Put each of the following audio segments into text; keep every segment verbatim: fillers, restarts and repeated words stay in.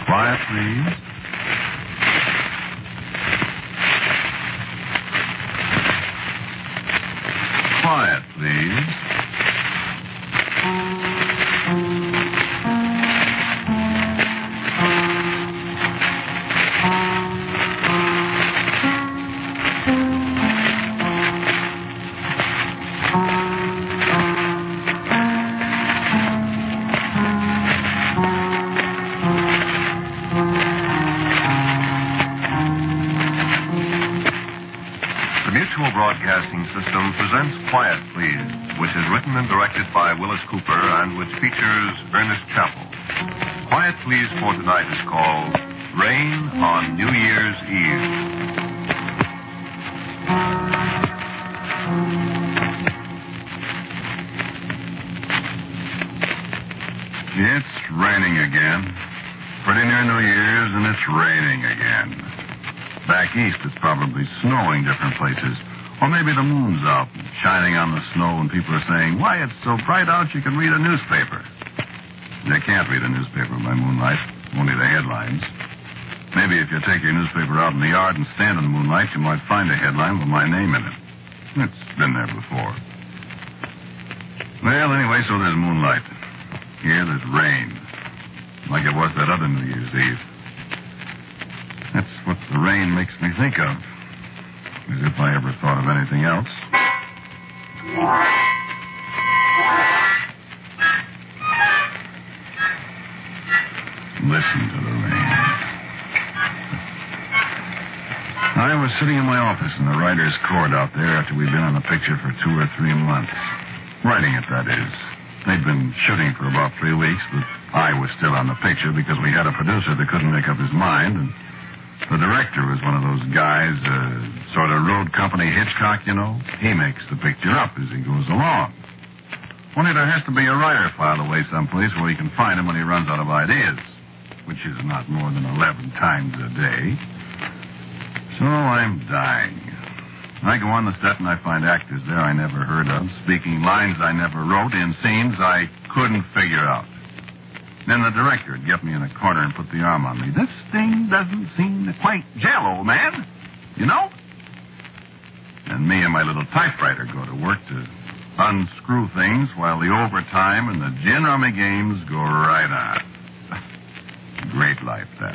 Quiet, please. Quiet, please. Broadcasting System presents Quiet, Please, which is written and directed by Willis Cooper and which features Ernest Chappell. Quiet, Please for tonight is called Rain on New Year's Eve. It's raining again. Pretty near New Year's, and it's raining again. Back east, it's probably snowing different places. Or maybe the moon's out, shining on the snow, and people are saying, why, it's so bright out you can read a newspaper. They can't read a newspaper by moonlight, only the headlines. Maybe if you take your newspaper out in the yard and stand in the moonlight, you might find a headline with my name in it. It's been there before. Well, anyway, so there's moonlight. Here, there's rain. Like it was that other New Year's Eve. That's what the rain makes me think of. As if I ever thought of anything else. Listen to the rain. I was sitting in my office in the writer's court out there after we'd been on the picture for two or three months. Writing it, that is. They'd been shooting for about three weeks, but I was still on the picture because we had a producer that couldn't make up his mind, and the director was one of those guys, uh, sort of road company Hitchcock, you know. He makes the picture up as he goes along. Only there has to be a writer filed away someplace where he can find him when he runs out of ideas, which is not more than eleven times a day. So I'm dying. I go on the set and I find actors there I never heard of, speaking lines I never wrote, in scenes I couldn't figure out. Then the director would get me in a corner and put the arm on me. This thing doesn't seem to quite gel, old man. You know? And me and my little typewriter go to work to unscrew things while the overtime and the gin rummy games go right on. Great life, that.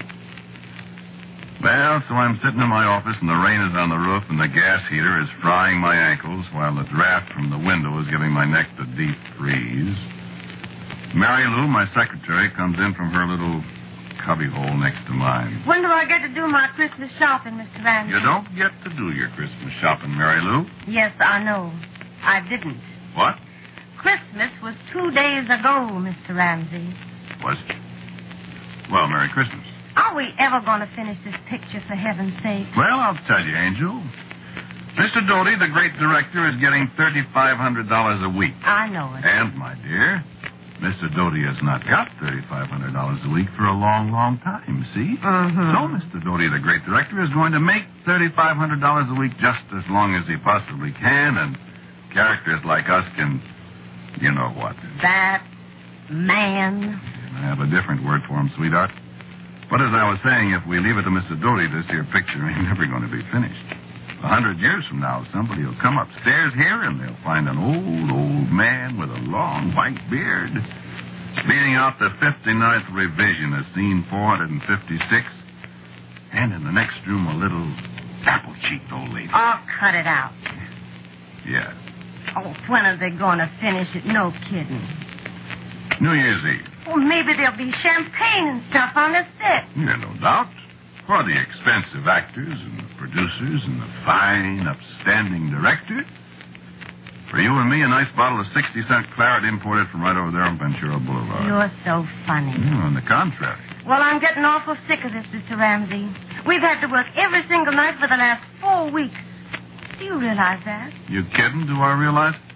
Well, so I'm sitting in my office and the rain is on the roof and the gas heater is frying my ankles while the draft from the window is giving my neck the deep freeze. Mary Lou, my secretary, comes in from her little cubbyhole next to mine. When do I get to do my Christmas shopping, Mister Ramsey? You don't get to do your Christmas shopping, Mary Lou. Yes, I know. I didn't. What? Christmas was two days ago, Mister Ramsey. Was it? Well, Merry Christmas. Are we ever going to finish this picture, for heaven's sake? Well, I'll tell you, Angel. Mister Doty, the great director, is getting thirty-five hundred dollars a week. I know it. And, my dear, Mister Doty has not got thirty-five hundred dollars a week for a long, long time, see? Mm-hmm. So Mister Doty, the great director, is going to make thirty-five hundred dollars a week just as long as he possibly can, and characters like us can, you know what. That man. I have a different word for him, sweetheart. But as I was saying, if we leave it to Mister Doty, this here picture ain't never going to be finished. A hundred years from now, somebody will come upstairs here and they'll find an old, old man with a long white beard speeding out the fifty-ninth revision of scene four hundred fifty-six, and in the next room a little apple-cheeked old lady. Oh, cut it out. Yeah. Oh, when are they going to finish it? No kidding. New Year's Eve. Well, maybe there'll be champagne and stuff on the set. Yeah, no doubt. For the expensive actors and the producers and the fine, upstanding director. For you and me, a nice bottle of sixty-cent claret imported from right over there on Ventura Boulevard. You're so funny. Mm, on the contrary. Well, I'm getting awful sick of this, Mister Ramsey. We've had to work every single night for the last four weeks. Do you realize that? You kidding? Do I realize it?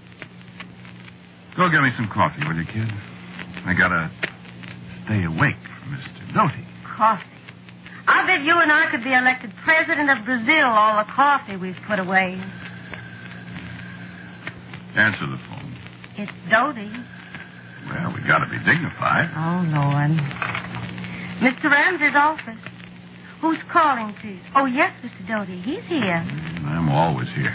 Go get me some coffee, will you, kid? I gotta stay awake for Mister Doty. Coffee. I bet you and I could be elected president of Brazil, all the coffee we've put away. Answer the phone. It's Doty. Well, we gotta be dignified. Oh, Lord. Mister Ramsey's office. Who's calling, please? Oh, yes, Mister Doty. He's here. I'm always here.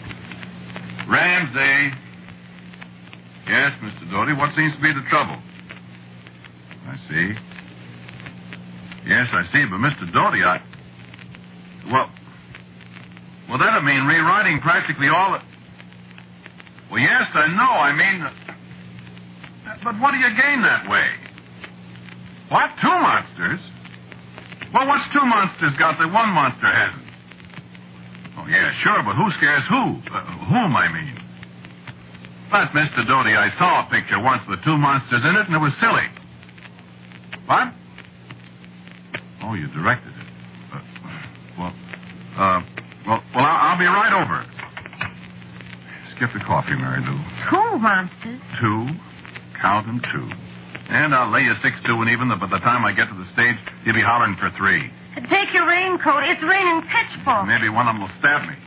Ramsey. Yes, Mister Doty. What seems to be the trouble? I see. Yes, I see, but Mister Doty, I... Well... Well, that'd mean rewriting practically all the... Well, yes, I know. I mean... But what do you gain that way? What? Two monsters? Well, what's two monsters got that one monster hasn't? Oh, yeah, sure, but who scares who? Uh, whom, I mean. But, Mister Doty, I saw a picture once with two monsters in it, and it was silly. What? Oh, you directed it. Uh, well, uh, well, well, I'll, I'll be right over. Skip the coffee, Mary Lou. Two monsters? Two. Count them two. And I'll lay you six, two, and even, by the time I get to the stage, you'll be hollering for three. Take your raincoat. It's raining pitchforks. Maybe one of them will stab me.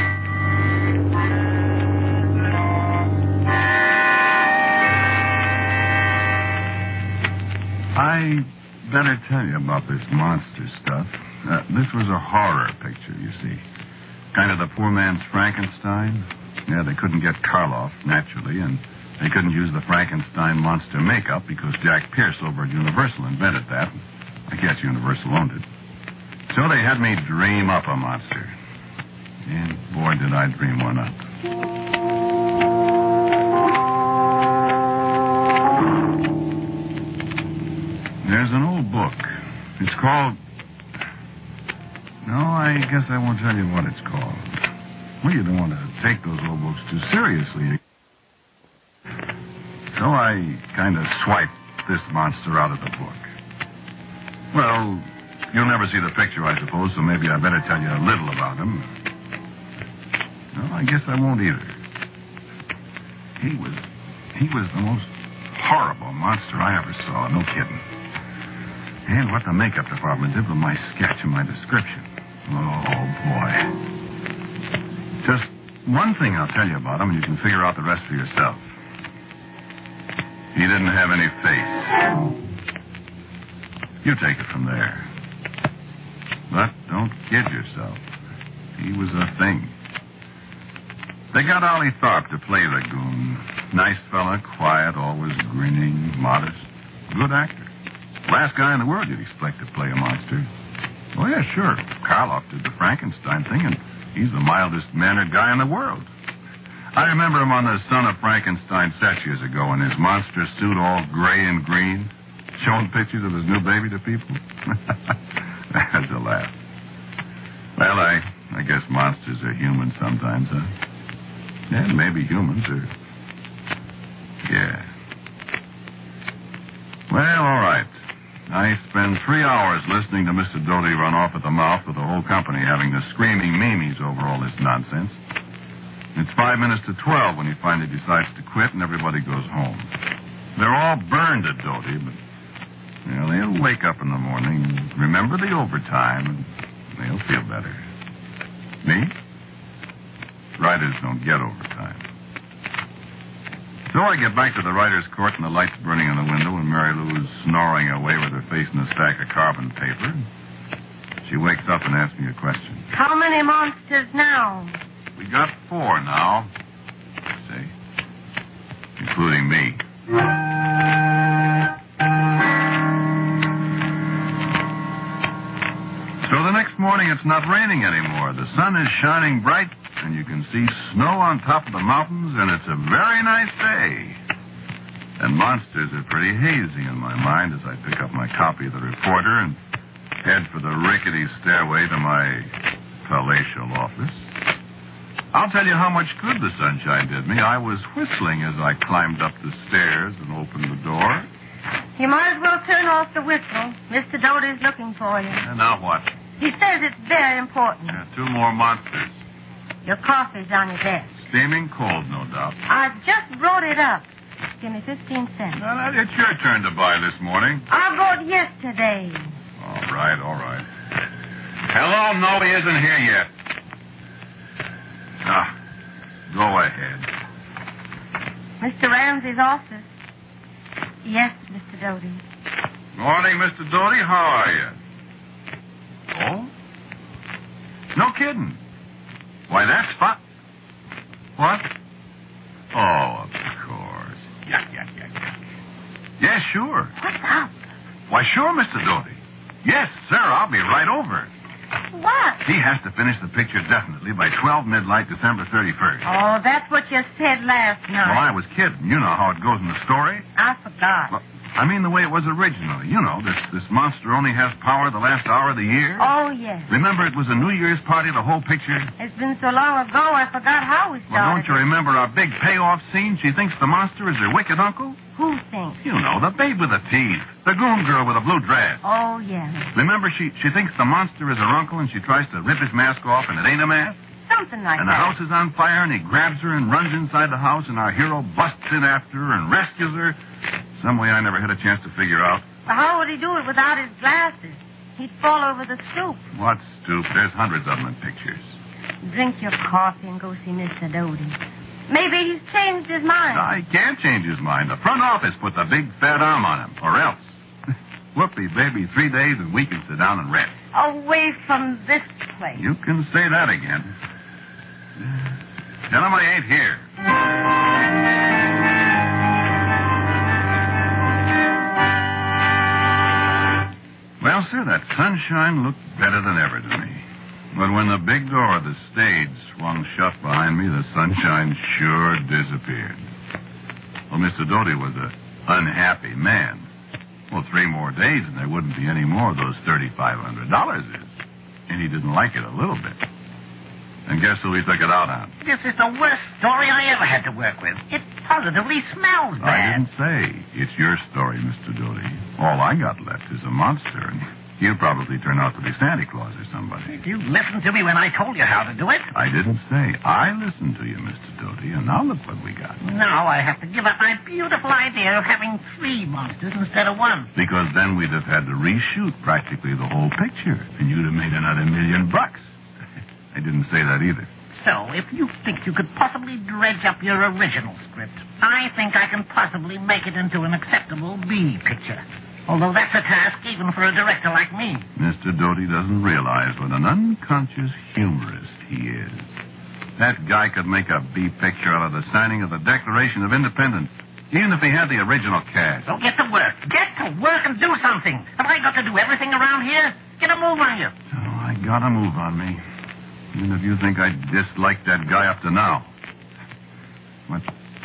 I better tell you about this monster stuff. Uh, this was a horror picture, you see. Kind of the poor man's Frankenstein. Yeah, they couldn't get Karloff, naturally, and they couldn't use the Frankenstein monster makeup because Jack Pierce over at Universal invented that. I guess Universal owned it. So they had me dream up a monster. And boy, did I dream one up. There's an old book. It's called... No, I guess I won't tell you what it's called. Well, you don't want to take those old books too seriously. So I kind of swiped this monster out of the book. Well, you'll never see the picture, I suppose, so maybe I better tell you a little about him. No, I guess I won't either. He was... He was the most horrible monster I ever saw, no kidding. And what the makeup department did with my sketch and my description. Oh, boy. Just one thing I'll tell you about him, and you can figure out the rest for yourself. He didn't have any face. You take it from there. But don't kid yourself. He was a thing. They got Ollie Tharp to play the goon. Nice fella, quiet, always grinning, modest. Good actor. Last guy in the world you'd expect to play a monster. Oh, yeah, sure. Karloff did the Frankenstein thing, and he's the mildest-mannered guy in the world. I remember him on the Son of Frankenstein set years ago in his monster suit all gray and green, showing pictures of his new baby to people. That's a laugh. Well, I, I guess monsters are human sometimes, huh? Yeah, maybe humans are... Yeah. Well, all right. I spend three hours listening to Mister Doty run off at the mouth with the whole company having the screaming memes over all this nonsense. It's five minutes to twelve when he finally decides to quit and everybody goes home. They're all burned at Doty, but well, they'll wake up in the morning and remember the overtime and they'll feel better. Me? Writers don't get overtime. So I get back to the writer's court and the lights burning in the window and Mary Lou is snoring away with her face in a stack of carbon paper. She wakes up and asks me a question. How many monsters now? We got four now, say, including me. So the next morning it's not raining anymore. The sun is shining bright, and you can see snow on top of the mountains, and it's a very nice day. And monsters are pretty hazy in my mind as I pick up my copy of the Reporter and head for the rickety stairway to my palatial office. I'll tell you how much good the sunshine did me. I was whistling as I climbed up the stairs and opened the door. You might as well turn off the whistle. Mister Doty's looking for you. And now what? He says it's very important. Yeah, two more monsters. Your coffee's on your desk. Steaming cold, no doubt. I just brought it up. Give me fifteen cents. Well, it's your turn to buy this morning. I bought yesterday. All right, all right. Hello, no, he isn't here yet. Ah, go ahead. Mister Ramsey's office. Yes, Mister Doty. Morning, Mister Doty. How are you? Oh? No kidding. Why, that's fun. What? Oh, of course. Yeah, yeah, yeah, yeah. Yeah, sure. What's up? Why, sure, Mister Doty. Yes, sir, I'll be right over. What? He has to finish the picture definitely by twelve midnight, December thirty-first. Oh, that's what you said last night. Well, I was kidding. You know how it goes in the story. I forgot. Well, I mean the way it was originally. You know, this this monster only has power the last hour of the year. Oh, yes. Remember, it was a New Year's party, the whole picture? It's been so long ago, I forgot how we started. Well, don't you remember our big payoff scene? She thinks the monster is her wicked uncle? Who thinks? You know, the babe with the teeth. The goon girl with a blue dress. Oh, yeah. Remember, she, she thinks the monster is her uncle, and she tries to rip his mask off, and it ain't a mask? Something like And that. the house is on fire, and he grabs her and runs inside the house, and our hero busts in after her and rescues her. Some way I never had a chance to figure out. Well, how would he do it without his glasses? He'd fall over the stoop. What stoop? There's hundreds of them in pictures. Drink your coffee and go see Mister Doty. Maybe he's changed his mind. I can't change his mind. The front office put the big fat arm on him, or else. Whoopee, baby, three days and we can sit down and rest. Away from this place. You can say that again. Tell him I ain't here. Well, sir, that sunshine looked better than ever to me. But when the big door of the stage swung shut behind me, the sunshine sure disappeared. Well, Mister Doty was an unhappy man. Well, three more days and there wouldn't be any more of those thirty-five hundred dollars is. And he didn't like it a little bit. And guess who he took it out on? This is the worst story I ever had to work with. It positively smells I bad. didn't say. It's your story, Mister Doty. All I got left is a monster, and he'll probably turn out to be Santa Claus or somebody. Did you listen to me when I told you how to do it? I didn't say. I listened to you, Mister Doty, and now look what we got. Now I have to give up my beautiful idea of having three monsters instead of one. Because then we'd have had to reshoot practically the whole picture, and you'd have made another million bucks. I didn't say that either. So, if you think you could possibly dredge up your original script, I think I can possibly make it into an acceptable B picture. Although that's a task even for a director like me. Mister Doty doesn't realize what an unconscious humorist he is. That guy could make a B picture out of the signing of the Declaration of Independence, even if he had the original cast. So get to work. Get to work and do something. Have I got to do everything around here? Get a move on you. Oh, I got a move on me. Even if you think I disliked that guy up to now. What?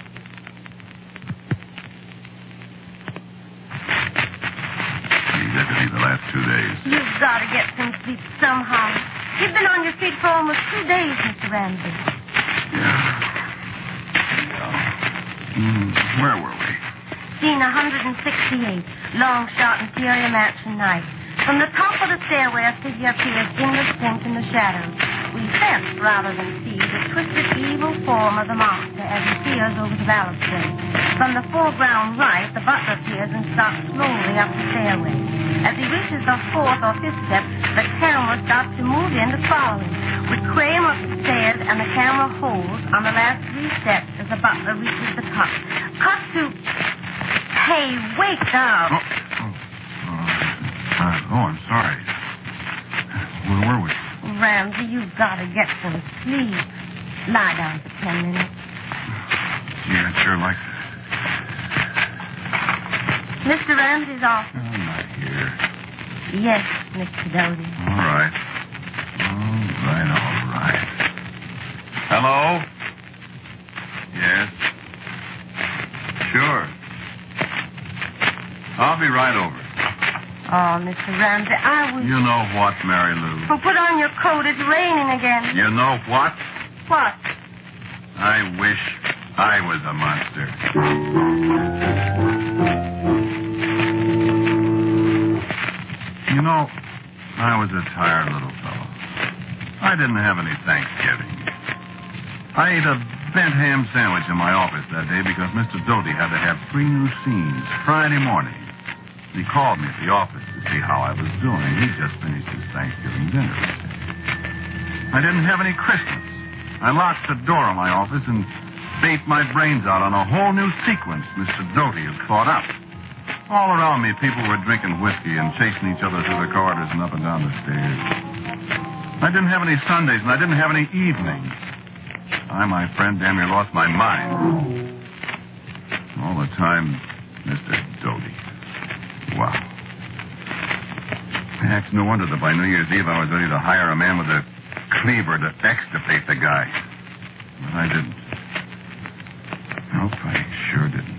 He deputy the last two days. You've got to get some sleep somehow. You've been on your feet for almost two days, Mister Ramsey. Yeah. Yeah. Mm, where were we? Scene one sixty-eight. Long shot interior mansion night. From the top of the stairway, a figure appears indistinct in the shadows. We sense, rather than see, the twisted evil form of the monster as he peers over the balustrade. From the foreground right, the butler appears and starts slowly up the stairway. As he reaches the fourth or fifth step, the camera starts to move in to follow him. We cram up the stairs, and the camera holds on the last three steps as the butler reaches the top. Cut to... Hey, wake up. Oh, oh, uh, uh, oh I'm sorry. Where were we? Ramsey, you've got to get some sleep. Lie down for ten minutes. Yeah, I'd sure like that. Mister Ramsey's off. I'm not here. Yes, Mister Doty. All right. All right, all right. Hello? Yes? Sure. I'll be right over. Oh, Mister Ramsey, I was... You know what, Mary Lou? Well, put on your coat. It's raining again. You know what? What? I wish I was a monster. You know, I was a tired little fellow. I didn't have any Thanksgiving. I ate a bent ham sandwich in my office that day because Mister Doty had to have three new scenes Friday morning. He called me at the office to see how I was doing. He just finished his Thanksgiving dinner. I didn't have any Christmas. I locked the door of my office and baked my brains out on a whole new sequence Mister Doty had thought up. All around me, people were drinking whiskey and chasing each other through the corridors and up and down the stairs. I didn't have any Sundays, and I didn't have any evenings. I, my friend, damn near lost my mind. All the time, Mister Doty. Wow. Heck, no wonder that by New Year's Eve I was ready to hire a man with a cleaver to extirpate the guy. But I didn't. Nope, I sure didn't.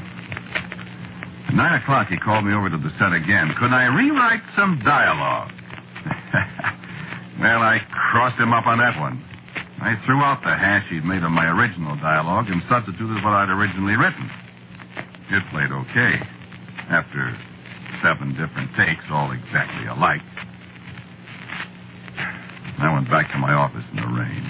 At nine o'clock, he called me over to the set again. Could I rewrite some dialogue? Well, I crossed him up on that one. I threw out the hash he'd made of my original dialogue and substituted what I'd originally written. It played okay. After seven different takes, all exactly alike. I went back to my office in the rain.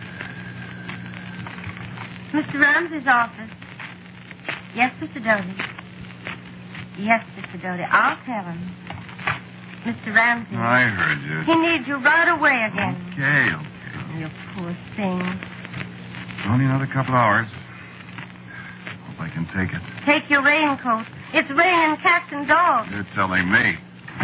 Mister Ramsey's office. Yes, Mister Doty. Yes, Mister Doty. I'll tell him. Mister Ramsey. I heard you. He needs you right away again. Okay, okay. You poor thing. Only another couple hours. Hope I can take it. Take your raincoat. It's raining cats and dogs. You're telling me.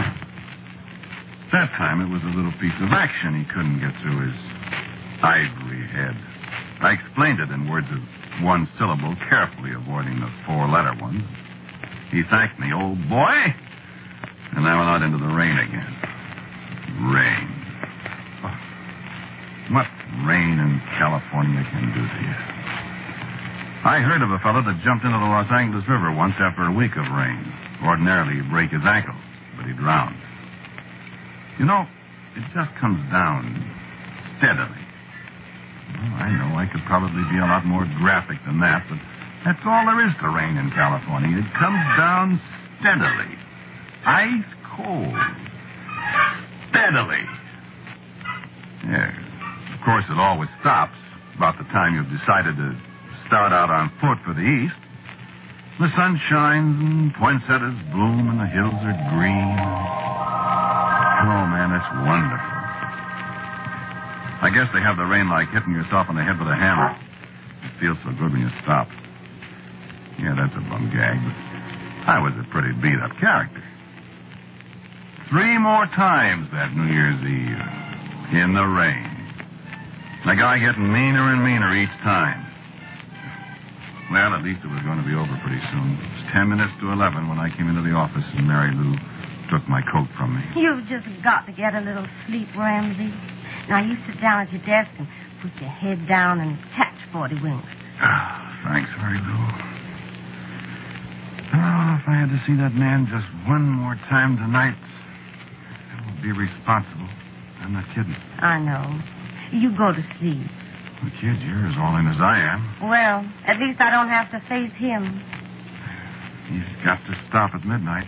That time it was a little piece of action he couldn't get through his ivory head. I explained it in words of one syllable, carefully avoiding the four-letter ones. He thanked me, old boy, and I went out into the rain again. Rain. Oh, what rain in California can do to you. I heard of a fellow that jumped into the Los Angeles River once after a week of rain. Ordinarily, he'd break his ankle, but he drowned. You know, it just comes down steadily. Well, I know I could probably be a lot more graphic than that, but that's all there is to rain in California. It comes down steadily. Ice cold. Steadily. Yeah. Of course, it always stops about the time you've decided to start out on foot for the east. The sun shines and poinsettias bloom and the hills are green. Oh, man, it's wonderful. I guess they have the rain like hitting yourself on the head with a hammer. It feels so good when you stop. Yeah, that's a bum gag, but I was a pretty beat-up character. Three more times that New Year's Eve. In the rain. The guy getting meaner and meaner each time. Well, at least it was going to be over pretty soon. It was ten minutes to eleven when I came into the office and Mary Lou took my coat from me. You've just got to get a little sleep, Ramsey. Now, you sit down at your desk and put your head down and catch forty winks. Ah, thanks, Mary Lou. Oh, if I had to see that man just one more time tonight, I would be responsible. I'm not kidding. I know. You go to sleep. Well, kid, you're as all in as I am. Well, at least I don't have to face him. He's got to stop at midnight.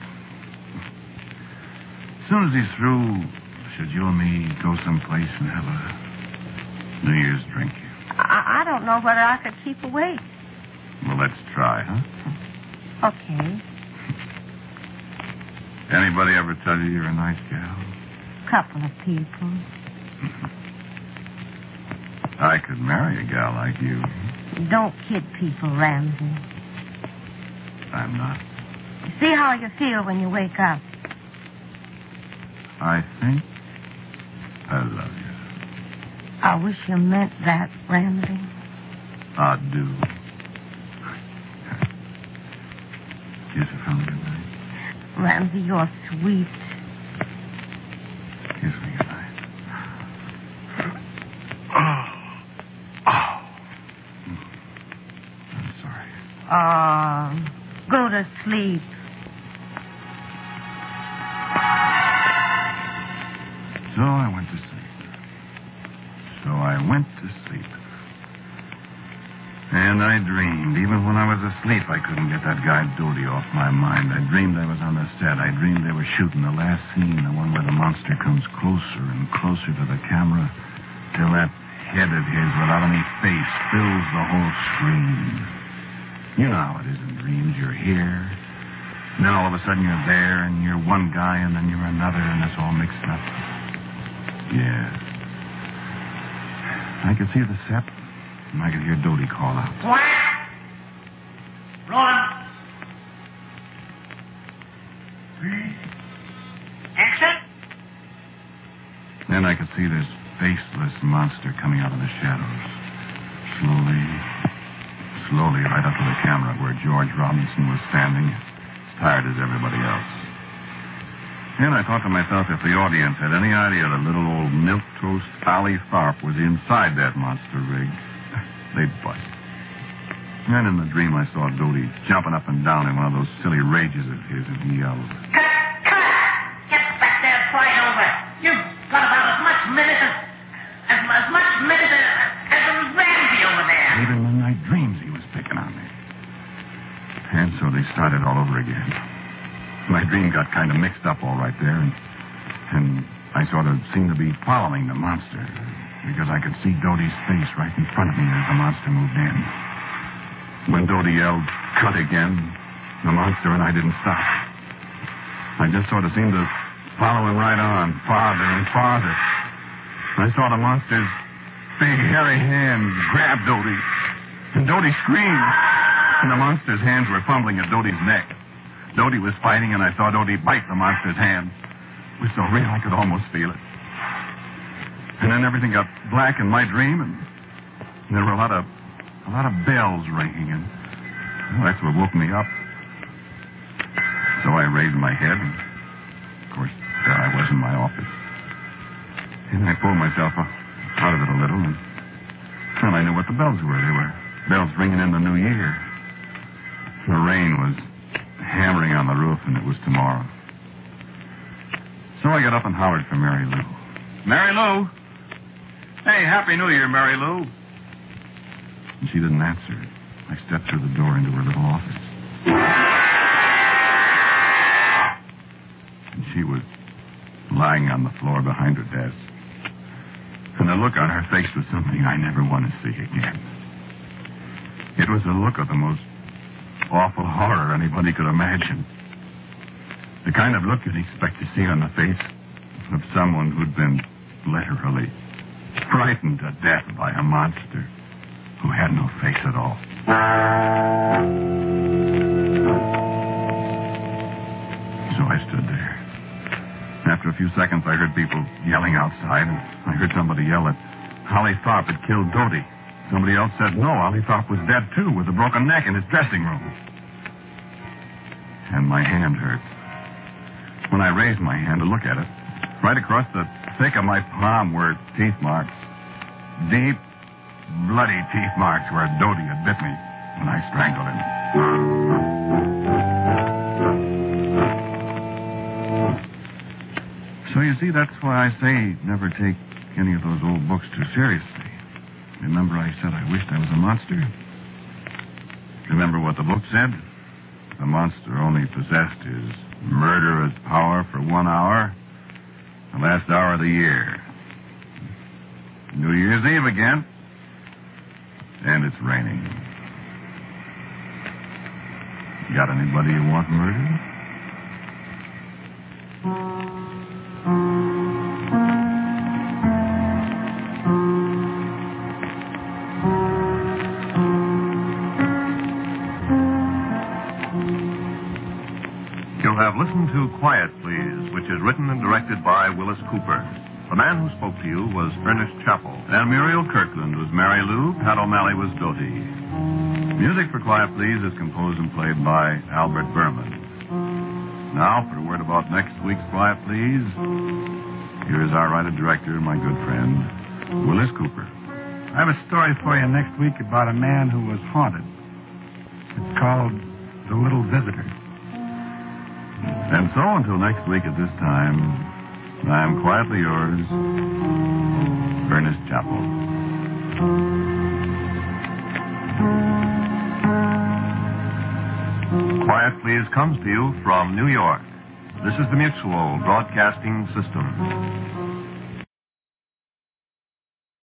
As soon as he's through, should you and me go someplace and have a New Year's drink? I, I don't know whether I could keep awake. Well, let's try, huh? Okay. Anybody ever tell you you're a nice gal? Couple of people. I could marry a gal like you. Don't kid people, Ramsey. I'm not. See how you feel when you wake up. I think I love you. I wish you meant that, Ramsey. I do. Kiss her from me tonight. Ramsey, you're sweet. Kiss me goodnight. Oh. Oh. I'm sorry. Oh, go to sleep. So I went to sleep. So I went to sleep. And I dreamed. Even when I was asleep, I couldn't get that guy Doty off my mind. I dreamed I was on the set. I dreamed they were shooting the last scene, the one where the monster comes closer and closer to the camera till that head of his without any face fills the whole screen. You know how it is in dreams. You're here. And then all of a sudden you're there, and you're one guy, and then you're another, and it's all mixed up. Yeah. I could see the set, and I could hear Doty call out. Rolling. Please. Exit. Then I could see this faceless monster coming out of the shadows. Slowly, slowly right up to the camera where George Robinson was standing, as tired as everybody else. And I thought to myself, if the audience had any idea that little old milquetoast Allie Tharp was inside that monster rig, they'd bust. And in the dream, I saw Dodie jumping up and down in one of those silly rages of his, and he yelled, Cut! Cut! Get back there right over. You've got about as much minute as, as, as much minute as, as a Ramsey over there. Even in my dreams, he was picking on me. And so they started all over again. My dream got kind of mixed up all right there, and, and I sort of seemed to be following the monster, because I could see Dodie's face right in front of me as the monster moved in. When Dodie yelled, cut again, the monster and I didn't stop. I just sort of seemed to follow him right on, farther and farther. I saw the monster's big, hairy hands grab Dodie, and Dodie screamed, and the monster's hands were fumbling at Dodie's neck. Dodie was fighting, and I saw Dodie bite the monster's hand. It was so real I could almost feel it. And then everything got black in my dream, and there were a lot of a lot of bells ringing, and well, that's what woke me up. So I raised my head, and of course, there I was in my office. And I pulled myself out of it a little, and well, I knew what the bells were. They were bells ringing in the new year. The rain was hammering on the roof, and it was tomorrow. So I got up and hollered for Mary Lou. Mary Lou! Hey, Happy New Year, Mary Lou. And she didn't answer. I stepped through the door into her little office. And she was lying on the floor behind her desk. And the look on her face was something I never want to see again. It was a look of the most awful horror anybody could imagine. The kind of look you'd expect to see on the face of someone who'd been literally frightened to death by a monster who had no face at all. So I stood there. After a few seconds, I heard people yelling outside, and I heard somebody yell that Holly Tharp had killed Dodie. Somebody else said, no, Holly Tharp was dead, too, with a broken neck in his dressing room. And my hand hurt. When I raised my hand to look at it, right across the thick of my palm were teeth marks. Deep, bloody teeth marks where Dodie had bit me when I strangled him. So you see, that's why I say never take any of those old books too seriously. Remember I said I wished I was a monster? Remember what the book said? The monster only possessed his murderous power for one hour, the last hour of the year. New Year's Eve again, and it's raining. Got anybody who want murder? You have listened to Quiet Please, which is written and directed by Willis Cooper. The man who spoke to you was Ernest Chappell. And Muriel Kirkland was Mary Lou. Pat O'Malley was Dodie. Music for Quiet Please is composed and played by Albert Berman. Now, for a word about next week's Quiet Please, here is our writer-director, my good friend, Willis Cooper. I have a story for you next week about a man who was haunted. It's called The Little Visitor. And so, until next week at this time, I am quietly yours, Ernest Chappell. Quiet Please comes to you from New York. This is the Mutual Broadcasting System.